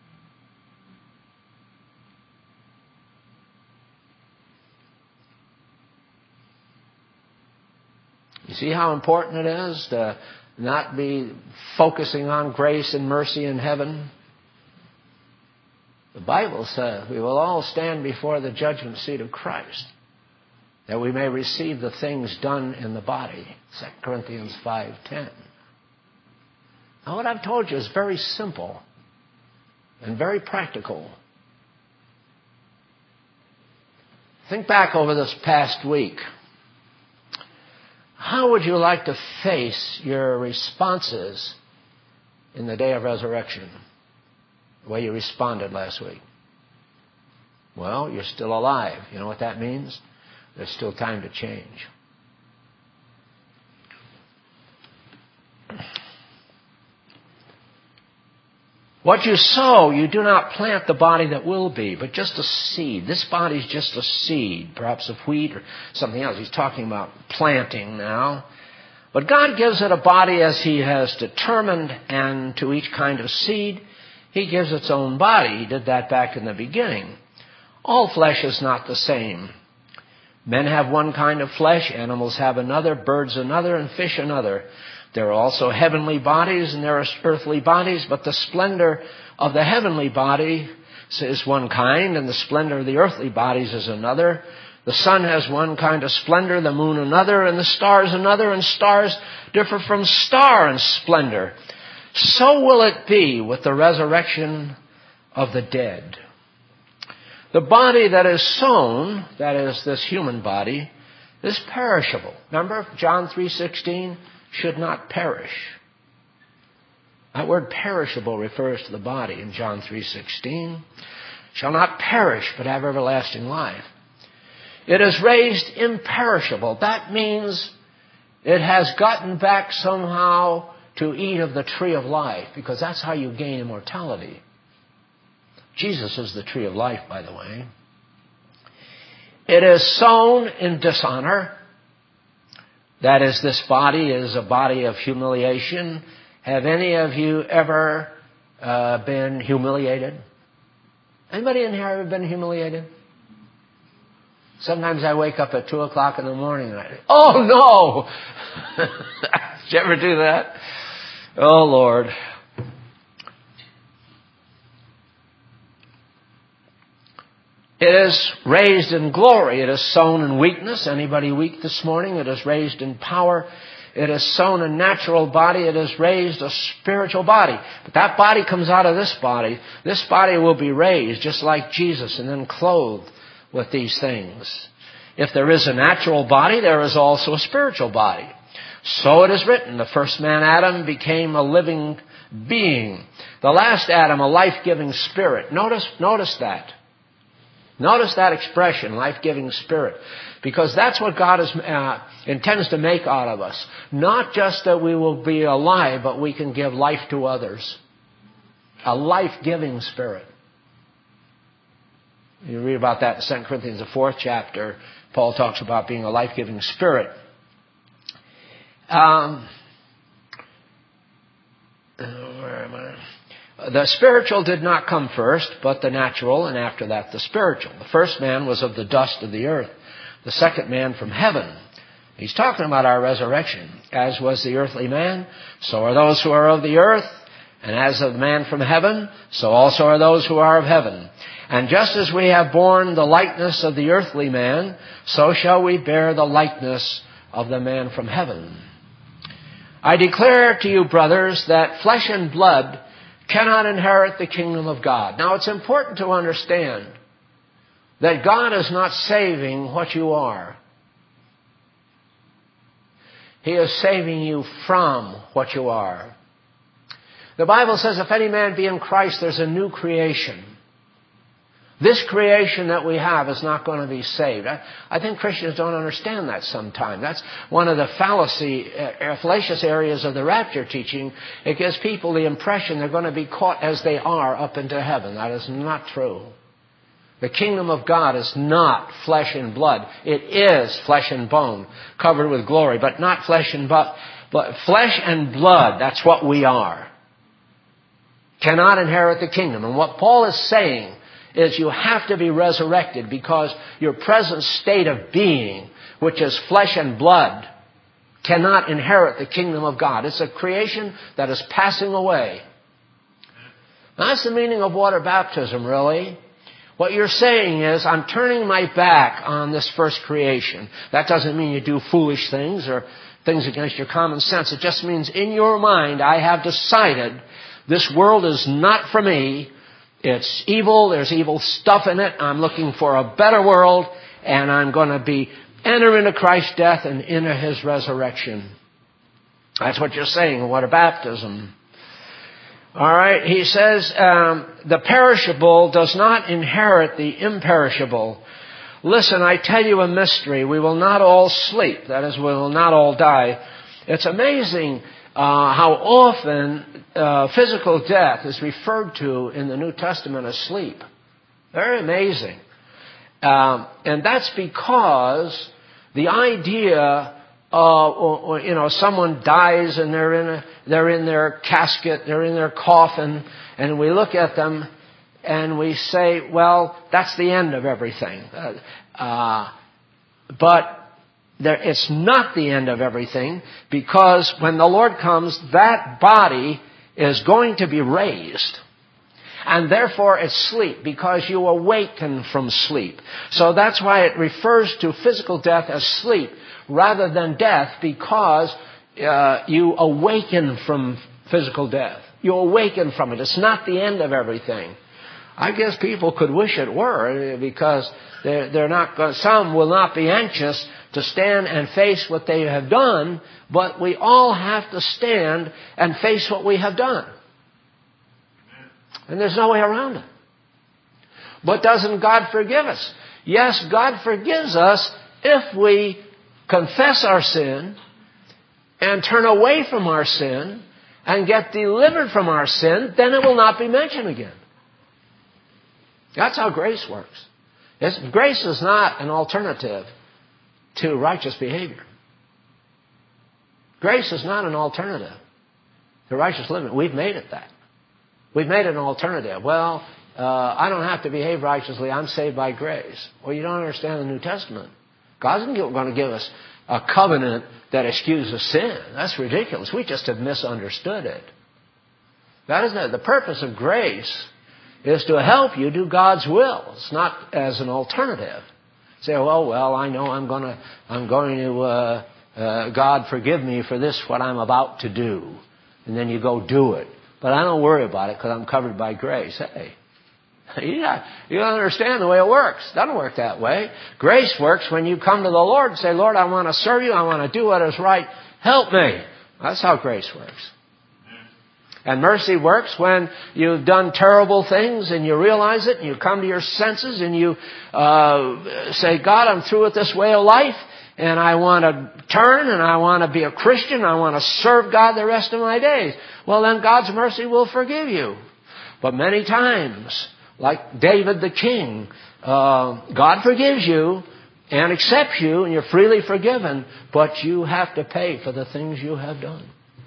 You see how important it is to not be focusing on grace and mercy in heaven? The Bible says we will all stand before the judgment seat of Christ, that we may receive the things done in the body. Second Corinthians five ten. Now what I've told you is very simple and very practical. Think back over this past week. How would you like to face your responses in the day of resurrection? The way you responded last week. Well, you're still alive. You know what that means? There's still time to change. What you sow, you do not plant the body that will be, but just a seed. This body is just a seed, perhaps of wheat or something else. He's talking about planting now. But God gives it a body as He has determined, and to each kind of seed, He gives its own body. He did that back in the beginning. All flesh is not the same. Men have one kind of flesh, animals have another, birds another, and fish another. There are also heavenly bodies and there are earthly bodies, but the splendor of the heavenly body is one kind, and the splendor of the earthly bodies is another. The sun has one kind of splendor, the moon another, and the stars another, and stars differ from star in splendor. So will it be with the resurrection of the dead. The body that is sown, that is this human body, is perishable. Remember John three sixteen? Should not perish. That word perishable refers to the body in John three sixteen. Shall not perish, but have everlasting life. It is raised imperishable. That means it has gotten back somehow to eat of the tree of life, because that's how you gain immortality. Jesus is the tree of life, by the way. It is sown in dishonor. That is, this body is a body of humiliation. Have any of you ever uh, been humiliated? Anybody in here ever been humiliated? Sometimes I wake up at two o'clock in the morning and I think, oh no! Did you ever do that? Oh Lord. It is raised in glory. It is sown in weakness. Anybody weak this morning? It is raised in power. It is sown a natural body. It is raised a spiritual body. But that body comes out of this body. This body will be raised just like Jesus and then clothed with these things. If there is a natural body, there is also a spiritual body. So it is written, the first man, Adam, became a living being. The last Adam, a life-giving spirit. Notice, notice that. Notice that expression, life-giving spirit, because that's what God is, uh, intends to make out of us. Not just that we will be alive, but we can give life to others. A life-giving spirit. You read about that in Second Corinthians, the fourth chapter. Paul talks about being a life-giving spirit. Um, where am I? The spiritual did not come first, but the natural, and after that the spiritual. The first man was of the dust of the earth. The second man from heaven. He's talking about our resurrection. As was the earthly man, so are those who are of the earth. And as of the man from heaven, so also are those who are of heaven. And just as we have borne the likeness of the earthly man, so shall we bear the likeness of the man from heaven. I declare to you, brothers, that flesh and blood cannot inherit the kingdom of God. Now, it's important to understand that God is not saving what you are. He is saving you from what you are. The Bible says, if any man be in Christ, there's a new creation. This creation that we have is not going to be saved. I, I think Christians don't understand that sometimes. That's one of the fallacy, uh, fallacious areas of the rapture teaching. It gives people the impression they're going to be caught as they are up into heaven. That is not true. The kingdom of God is not flesh and blood. It is flesh and bone, covered with glory, but not flesh and blood. But flesh and blood, that's what we are. Cannot inherit the kingdom. And what Paul is saying is you have to be resurrected, because your present state of being, which is flesh and blood, cannot inherit the kingdom of God. It's a creation that is passing away. That's the meaning of water baptism, really. What you're saying is, I'm turning my back on this first creation. That doesn't mean you do foolish things or things against your common sense. It just means in your mind, I have decided this world is not for me. It's evil. There's evil stuff in it. I'm looking for a better world, and I'm going to be enter into Christ's death and into His resurrection. That's what you're saying. What a baptism. All right. He says um, the perishable does not inherit the imperishable. Listen, I tell you a mystery. We will not all sleep. That is, we will not all die. It's amazing uh, how often uh, physical death is referred to in the New Testament as sleep. Very amazing. Um, and that's because the idea of, or, you know, someone dies and they're in a, they're in their casket, they're in their coffin, and we look at them and we say, well, that's the end of everything. Uh, uh, but there, it's not the end of everything, because when the Lord comes, that body is going to be raised. And therefore it's sleep, because you awaken from sleep. So that's why it refers to physical death as sleep rather than death, because uh, you awaken from physical death. You awaken from it. It's not the end of everything. I guess people could wish it were, because they're, they're not going, some will not be anxious to stand and face what they have done, but we all have to stand and face what we have done. And there's no way around it. But doesn't God forgive us? Yes, God forgives us if we confess our sin and turn away from our sin and get delivered from our sin. Then it will not be mentioned again. That's how grace works. It's, grace is not an alternative to righteous behavior. Grace is not an alternative to righteous living. We've made it that. We've made it an alternative. Well, uh, I don't have to behave righteously. I'm saved by grace. Well, you don't understand the New Testament. God's going to give us a covenant that excuses sin. That's ridiculous. We just have misunderstood it. That is not the purpose of grace. Is to help you do God's will. It's not as an alternative. Say, oh well, I know I'm going to, I'm going to, uh, uh, God forgive me for this, what I'm about to do, and then you go do it. But I don't worry about it because I'm covered by grace. Hey, yeah, you don't understand the way it works. It doesn't work that way. Grace works when you come to the Lord and say, Lord, I want to serve you. I want to do what is right. Help me. That's how grace works. And mercy works when you've done terrible things and you realize it and you come to your senses and you uh, say, God, I'm through with this way of life and I want to turn and I want to be a Christian. I want to serve God the rest of my days. Well, then God's mercy will forgive you. But many times, like David the king, uh, God forgives you and accepts you and you're freely forgiven, but you have to pay for the things you have done.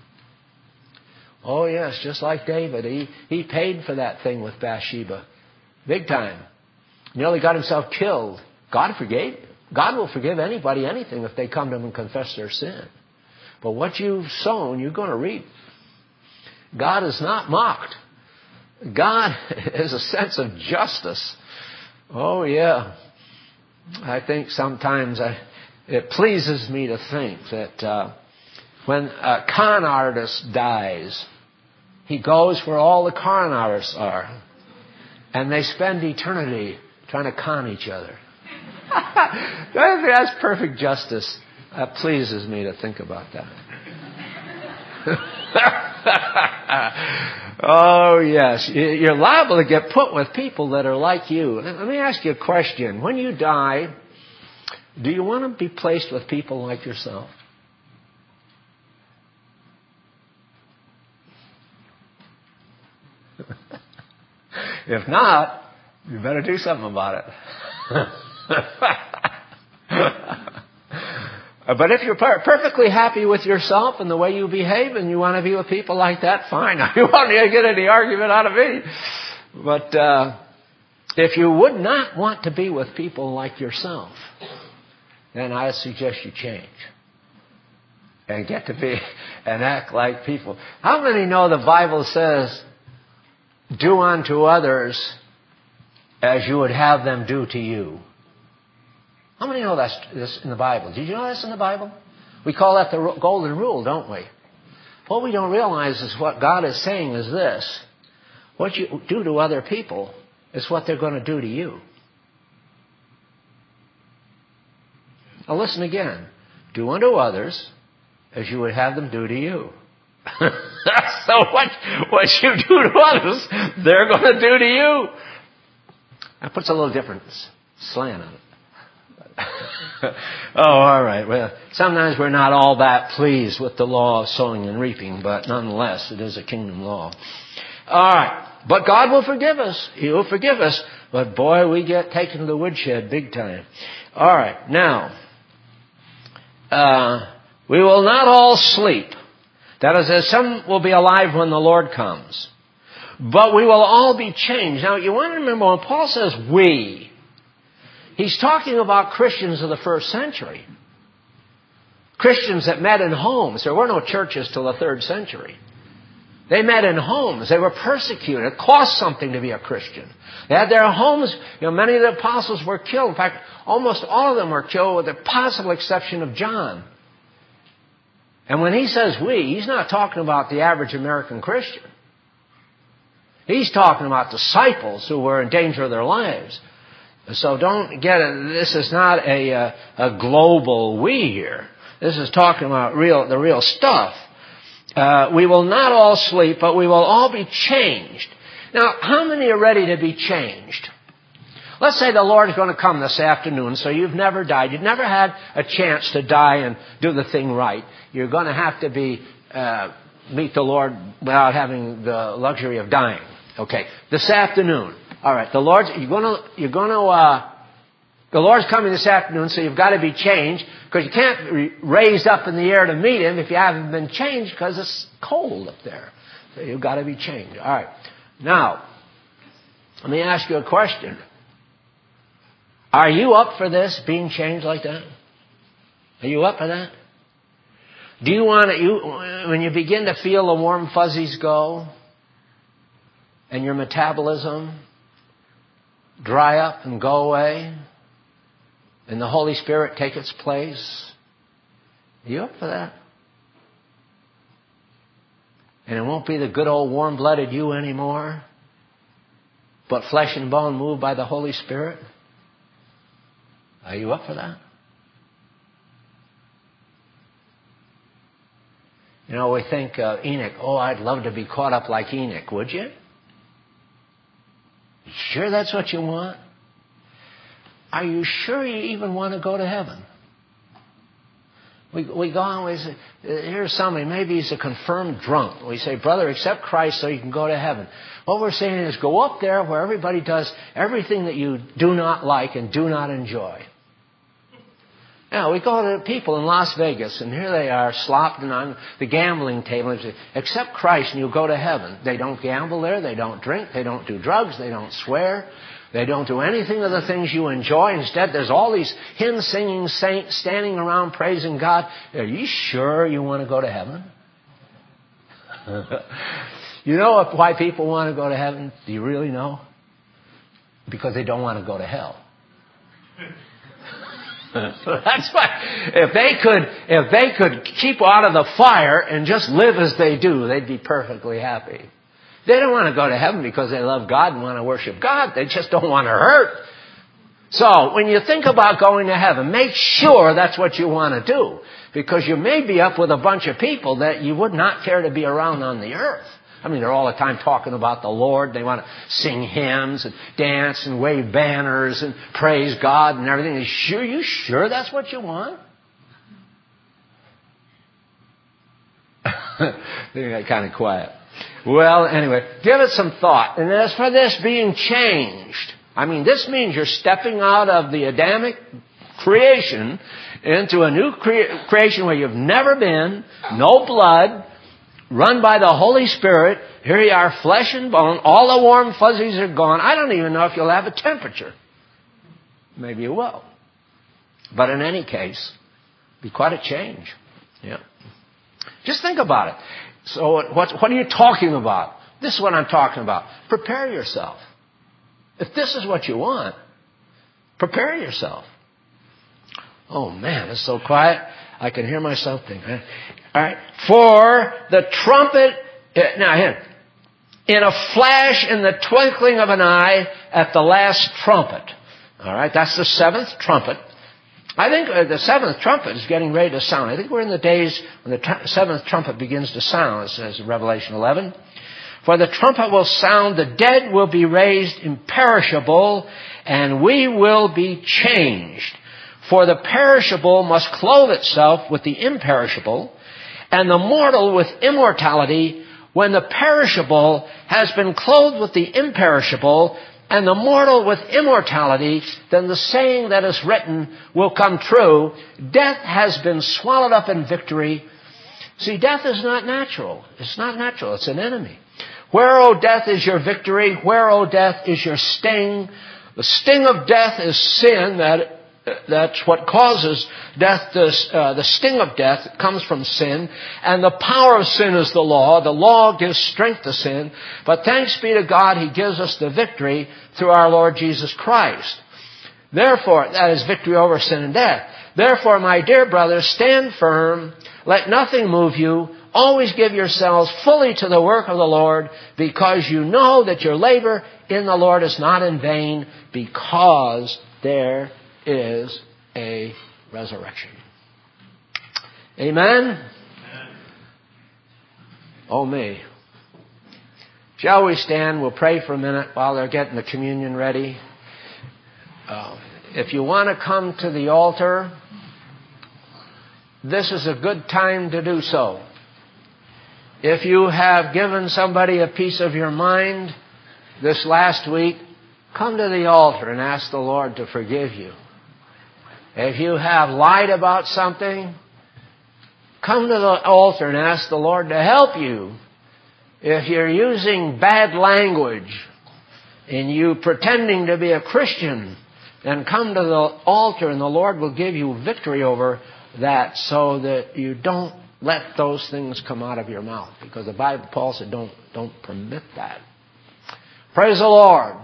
Oh, yes, just like David. He, he paid for that thing with Bathsheba. Big time. Nearly got himself killed. God forgave. God will forgive anybody anything if they come to Him and confess their sin. But what you've sown, you're going to reap. God is not mocked. God is a sense of justice. Oh, yeah. I think sometimes I, it pleases me to think that uh, when a con artist dies, he goes where all the con artists are. And they spend eternity trying to con each other. That's perfect justice. That pleases me to think about that. Oh, yes. You're liable to get put with people that are like you. Let me ask you a question. When you die, do you want to be placed with people like yourself? If not, you better do something about it. But if you're per- perfectly happy with yourself and the way you behave and you want to be with people like that, fine. You won't get any argument out of me. But uh, if you would not want to be with people like yourself, then I suggest you change. And get to be and act like people. How many know the Bible says, do unto others as you would have them do to you? How many know that's this in the Bible? Did you know that's in the Bible? We call that the golden rule, don't we? What we don't realize is what God is saying is this. What you do to other people is what they're going to do to you. Now listen again. Do unto others as you would have them do to you. So what, what you do to others, they're going to do to you. That puts a little different slant on it. Oh, all right. Well, sometimes we're not all that pleased with the law of sowing and reaping, but nonetheless, it is a kingdom law. All right. But God will forgive us. He will forgive us. But boy, we get taken to the woodshed big time. All right. Now, uh, we will not all sleep. That is, as some will be alive when the Lord comes. But we will all be changed. Now, you want to remember when Paul says we, he's talking about Christians of the first century. Christians that met in homes. There were no churches till the third century. They met in homes. They were persecuted. It cost something to be a Christian. They had their homes. You know, many of the apostles were killed. In fact, almost all of them were killed with the possible exception of John. And when he says we, he's not talking about the average American Christian. He's talking about disciples who were in danger of their lives. So don't get it. This is not a, a, a global we here. This is talking about real, the real stuff. Uh, we will not all sleep, but we will all be changed. Now, how many are ready to be changed? Let's say the Lord is going to come this afternoon, so you've never died. You've never had a chance to die and do the thing right. You're going to have to be uh, meet the Lord without having the luxury of dying. Okay, this afternoon. All right, the Lord's you're going to you're going to uh, the Lord's coming this afternoon, so you've got to be changed because you can't be raised up in the air to meet Him if you haven't been changed because it's cold up there. So you've got to be changed. All right. Now, let me ask you a question. Are you up for this, being changed like that? Are you up for that? Do you want to, you, when you begin to feel the warm fuzzies go and your metabolism dry up and go away and the Holy Spirit take its place, are you up for that? And it won't be the good old warm-blooded you anymore, but flesh and bone moved by the Holy Spirit? Are you up for that? You know, we think uh, Enoch, oh, I'd love to be caught up like Enoch, would you? You sure that's what you want? Are you sure you even want to go to heaven? We, we go on, we say, here's somebody, maybe he's a confirmed drunk. We say, brother, accept Christ so you can go to heaven. What we're saying is go up there where everybody does everything that you do not like and do not enjoy. Now, we go to people in Las Vegas, and here they are, slopped on the gambling table. And say, accept Christ and you'll go to heaven. They don't gamble there. They don't drink. They don't do drugs. They don't swear. They don't do anything of the things you enjoy. Instead, there's all these hymn-singing saints standing around praising God. Are you sure you want to go to heaven? You know why people want to go to heaven? Do you really know? Because they don't want to go to hell. That's why. If they could, if they could keep out of the fire and just live as they do, they'd be perfectly happy. They don't want to go to heaven because they love God and want to worship God. They just don't want to hurt. So when you think about going to heaven, make sure that's what you want to do, because you may be up with a bunch of people that you would not care to be around on the earth. I mean, they're all the time talking about the Lord. They want to sing hymns and dance and wave banners and praise God and everything. Are you sure, you sure that's what you want? They got kind of quiet. Well, anyway, give it some thought. And as for this being changed, I mean, this means you're stepping out of the Adamic creation into a new cre- creation where you've never been, no blood, run by the Holy Spirit. Here you are, flesh and bone. All the warm fuzzies are gone. I don't even know if you'll have a temperature. Maybe you will. But in any case, it'll be quite a change. Yeah. Just think about it. So what, what are you talking about? This is what I'm talking about. Prepare yourself. If this is what you want, prepare yourself. Oh man, it's so quiet. I can hear myself thinking. All right. For the trumpet, now here, in a flash, in the twinkling of an eye, at the last trumpet. All right. That's the seventh trumpet. I think the seventh trumpet is getting ready to sound. I think we're in the days when the t- seventh trumpet begins to sound, it says in Revelation eleven. For the trumpet will sound, the dead will be raised imperishable, and we will be changed. For the perishable must clothe itself with the imperishable, and the mortal with immortality. When the perishable has been clothed with the imperishable, and the mortal with immortality, then the saying that is written will come true. Death has been swallowed up in victory. See, death is not natural. It's not natural. It's an enemy. Where, O death, is your victory? Where, O death, is your sting? The sting of death is sin. That That's what causes death. This, uh, the sting of death comes from sin. And the power of sin is the law. The law gives strength to sin. But thanks be to God, He gives us the victory through our Lord Jesus Christ. Therefore, that is victory over sin and death. Therefore, my dear brothers, stand firm. Let nothing move you. Always give yourselves fully to the work of the Lord, because you know that your labor in the Lord is not in vain, because there is a resurrection. Amen? Amen. Oh me. Shall we stand? We'll pray for a minute while they're getting the communion ready. Uh, if you want to come to the altar, this is a good time to do so. If you have given somebody a piece of your mind this last week, come to the altar and ask the Lord to forgive you. If you have lied about something, come to the altar and ask the Lord to help you. If you're using bad language and you pretending to be a Christian, then come to the altar and the Lord will give you victory over that, so that you don't let those things come out of your mouth. Because the Bible, Paul said, don't, don't permit that. Praise the Lord.